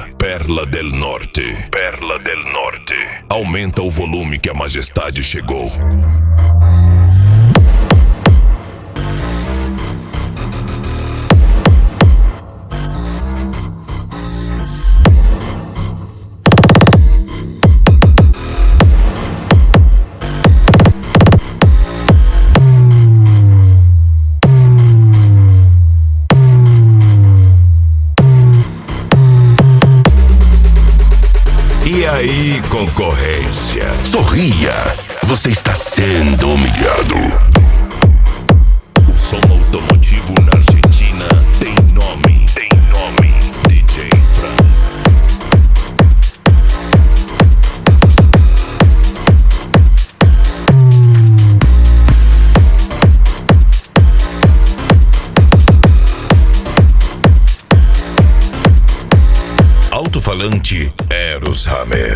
Perla del Norte. Perla del Norte. Aumenta o volume que a majestade chegou. E aí, concorrência? Sorria, você está sendo humilhado. O som automotivo na Argentina tem nome. Tem nome. DJ Fran. Alto-falante Eros Hammer.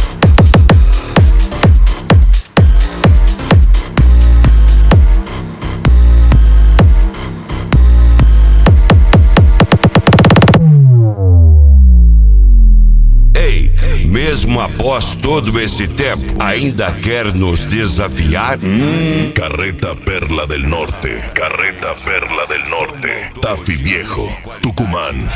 Ei, mesmo após todo esse tempo, ainda quer nos desafiar? Carreta Perla del Norte. Carreta Perla del Norte. Tafi Viejo, Tucumán.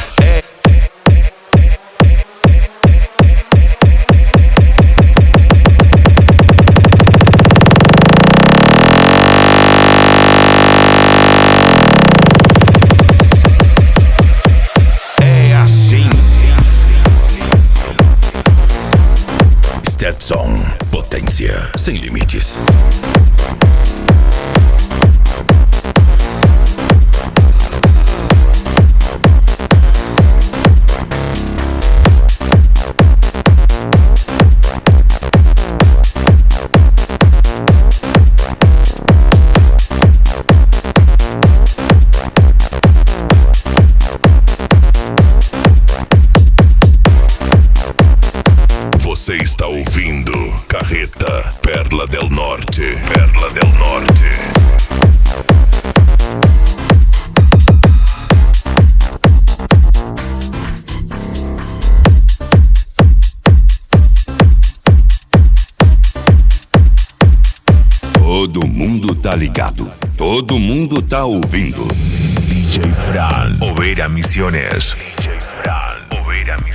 Stetson, potência sem limites. Você está ouvindo Carreta Perla del Norte. Perla del Norte. Todo mundo tá ligado, todo mundo tá ouvindo. DJ Fran, Oveira Misiones. DJ Fran, Oveira Misiones.